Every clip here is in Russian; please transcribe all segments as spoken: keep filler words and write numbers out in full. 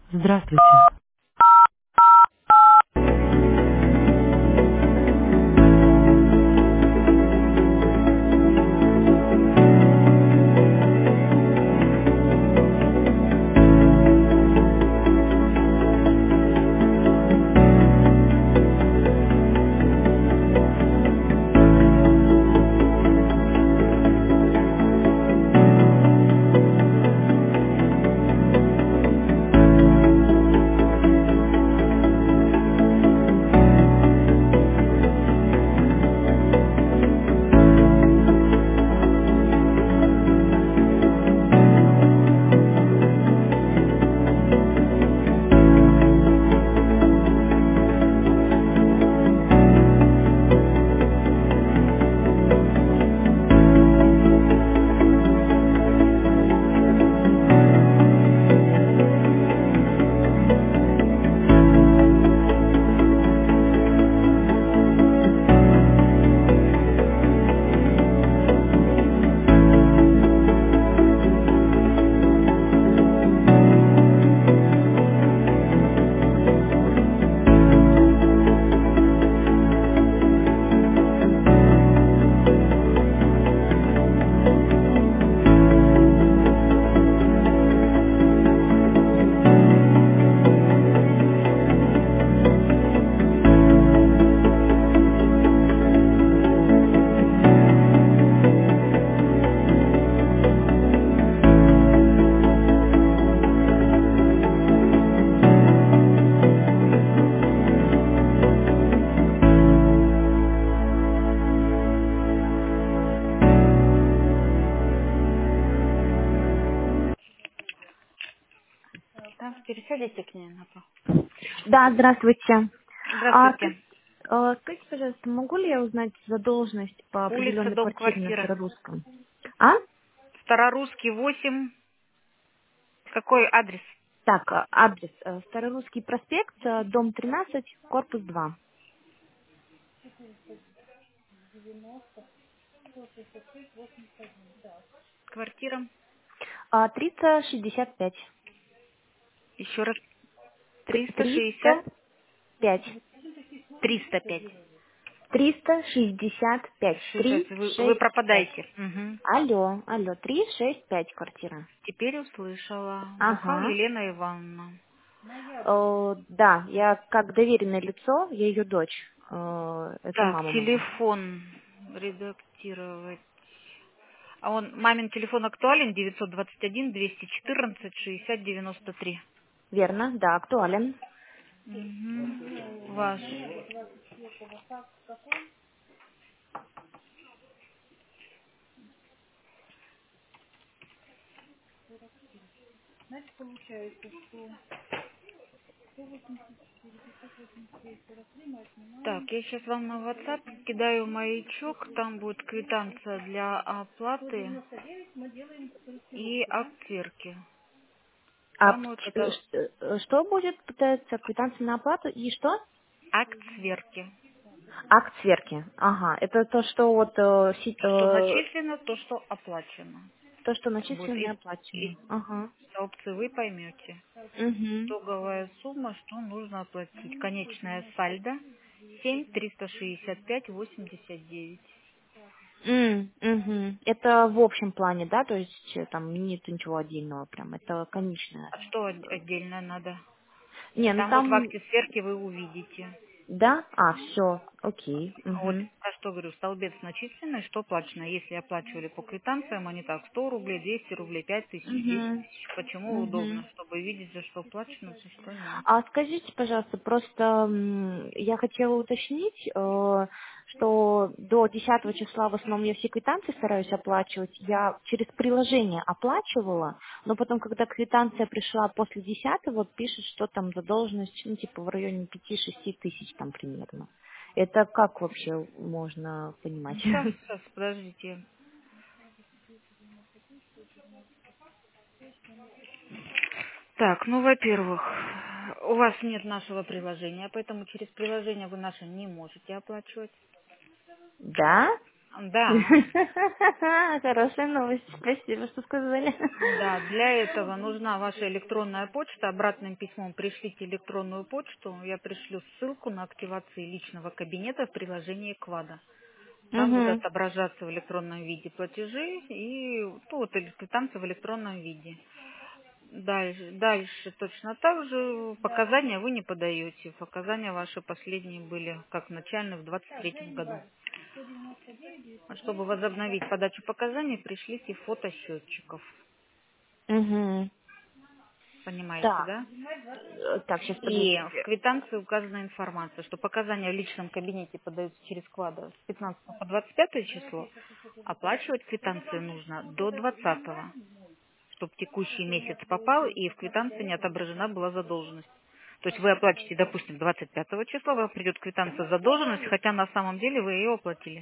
Здравствуйте. Да, пересядете к ней на пол. Да, здравствуйте. А, Здравствуйте. скажите, а, скажите, пожалуйста, могу ли я узнать задолженность по Улица, определенной дом, квартире на квартира. Старорусском? А? Старорусский восемь. Какой адрес? Так, а, адрес. э, Старорусский проспект, э, дом тринадцать, корпус два. Квартира. А, триста шестьдесят пять. Еще раз. Т- Триста шестьдесят. триста пять. Триста пять. триста шестьдесят пять. Шестьдесят. Три, Вы, вы шесть, пять. пропадаете. Угу. Алло, алло, три, шесть, пять квартира. Теперь услышала. Бухал Ага. Елена Ивановна. Э, да, я как доверенное лицо, я ее дочь. Э, это Так, мама моя. телефон редактировать. А он, мамин телефон актуален? девятьсот двадцать один двести четырнадцать шестьдесят девяносто три. Верно, да, актуален. Угу. Ваш. Так, я сейчас вам на WhatsApp кидаю маячок, там будет квитанция для оплаты и акт сверки. А Вам вот п- э, это ш- э, что будет, пытается квитанция на оплату и что? акт сверки. Акт сверки. Ага, это то, что вот э, си- То, что э, начислено, то, что оплачено. то, что Вот начислено и из, оплачено. из Ага. опции вы поймете. Угу. Итоговая сумма, что нужно оплатить. Конечная сальдо семь триста шестьдесят пять восемьдесят девять. Угу. Это в общем плане, да, то есть э, там нет ничего отдельного прям, это конечное. А что от- отдельно надо? Не, ну Там вот в там, акте сверки вы увидите. да? А, все, окей. А вот Угу. про что говорю, столбец начисленный, что оплачено. Если оплачивали по квитанциям, они так, сто рублей, двести рублей, пять тысяч, десять Угу. тысяч. Почему Угу. удобно, чтобы видеть, за что оплачено, за что нет. А скажите, пожалуйста, просто м, я хотела уточнить, э, что до десятого числа в основном я все квитанции стараюсь оплачивать. Я через приложение оплачивала, но потом, когда квитанция пришла после десятого, пишет, что там задолженность, ну, типа в районе пяти-шести тысяч там примерно. Это как вообще можно понимать? Сейчас, сейчас, подождите. Так, ну, во-первых, у вас нет нашего приложения, поэтому через приложение вы наше не можете оплачивать. Да? Да. Хорошая новость. Спасибо, что сказали. Да, для этого нужна ваша электронная почта. Обратным письмом пришлите электронную почту. Я пришлю ссылку на активацию личного кабинета в приложении Квада. Там будут Угу. отображаться в электронном виде платежи и ну, вот, или квитанции в электронном виде. Дальше, дальше точно так же показания вы не подаете. Показания ваши последние были как начальные в двадцать третьем году. А чтобы возобновить подачу показаний, пришлите фото счетчиков. Угу. Понимаете, Так. да? Э, Так, сейчас И в подождите. квитанции указана информация, что показания в личном кабинете подаются через Квада с пятнадцатого по двадцать пятое число. Оплачивать квитанции нужно до двадцатого, чтобы текущий месяц попал и в квитанции не отображена была задолженность. То есть вы оплатите, допустим, двадцать пятого числа, вам придет квитанция задолженность, хотя на самом деле вы ее оплатили.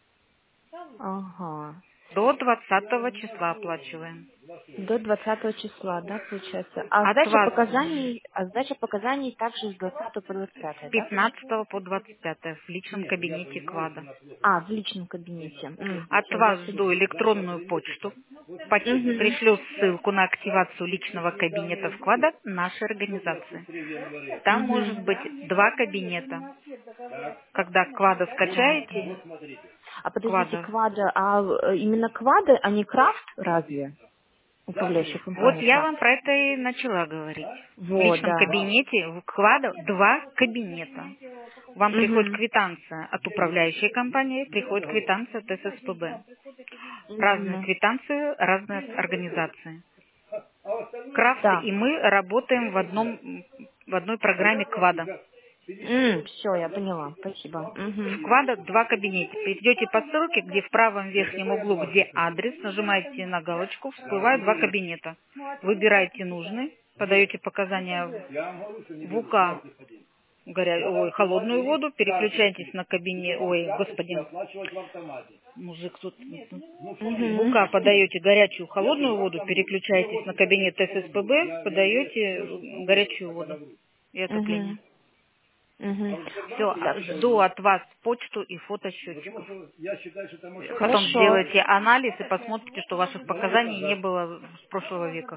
Ага. До двадцатого числа оплачиваем. До двадцатого числа, да, получается. А От сдача вас показаний, а сдача показаний также с двадцатого по двадцать с пятое, да, получается? пятнадцатого по двадцать пятое в личном кабинете Квада. А, в личном кабинете. От Все, до вас свидания. жду электронную почту. Поч- Угу. Пришлю ссылку на активацию личного кабинета вклада нашей организации. Там Угу. может быть два кабинета. Когда Квада скачаете, А подождите, Квада. квада, а э, именно квады, а не крафт разве? Управляющая Вот компания я крафт. вам про это и начала говорить. В Вот, личном да. кабинете в Квада два кабинета. Вам приходит Угу. квитанция от управляющей компании, приходит квитанция от эс эс пэ бэ. Разные Угу. квитанции, разные организации. Крафт Да. и мы работаем в одном в одной программе Квада. Все, я поняла. Спасибо. В Угу. Квада два кабинета. Идете по ссылке, где в правом верхнем углу, где адрес, нажимаете на галочку, всплывают два кабинета. Выбираете нужный, подаете показания в у ка, горя... ой, холодную воду, переключаетесь на кабинет, ой, господи, мужик тут, в у ка Угу. подаете горячую холодную воду, переключаетесь на кабинет эс эс пэ бэ, подаете горячую воду и отопление. Угу. Угу. Все, Так. жду от вас почту и фото счетчиков. Потом Хорошо. сделайте анализ и посмотрите, что ваших показаний не было с прошлого века.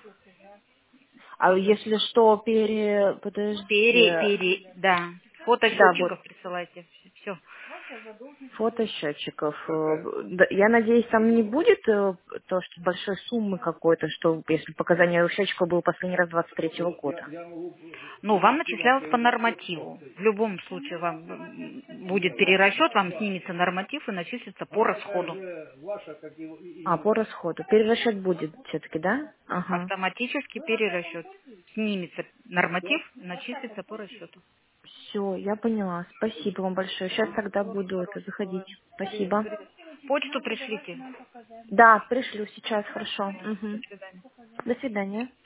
А если что, пере... Пере, Подождите. пере, да. Фото Да, вот. счетчиков присылайте. Все. Фото счетчиков. Э, да, я надеюсь, там не будет э, то, что большой суммы какой-то, что если показания у счетчика было последний раз двадцать третьего года. Ну, вам начислялось по нормативу. В любом случае вам м, будет перерасчет, вам снимется норматив и начислится по расходу. А, по расходу. Перерасчет будет все-таки, да? Ага. Автоматически перерасчет. Снимется норматив, начислится по расчету. Все, я поняла. Спасибо вам большое. Сейчас тогда буду это заходить. Спасибо. Почту пришлите. Да, пришлю сейчас, хорошо. До Угу. свидания. До свидания.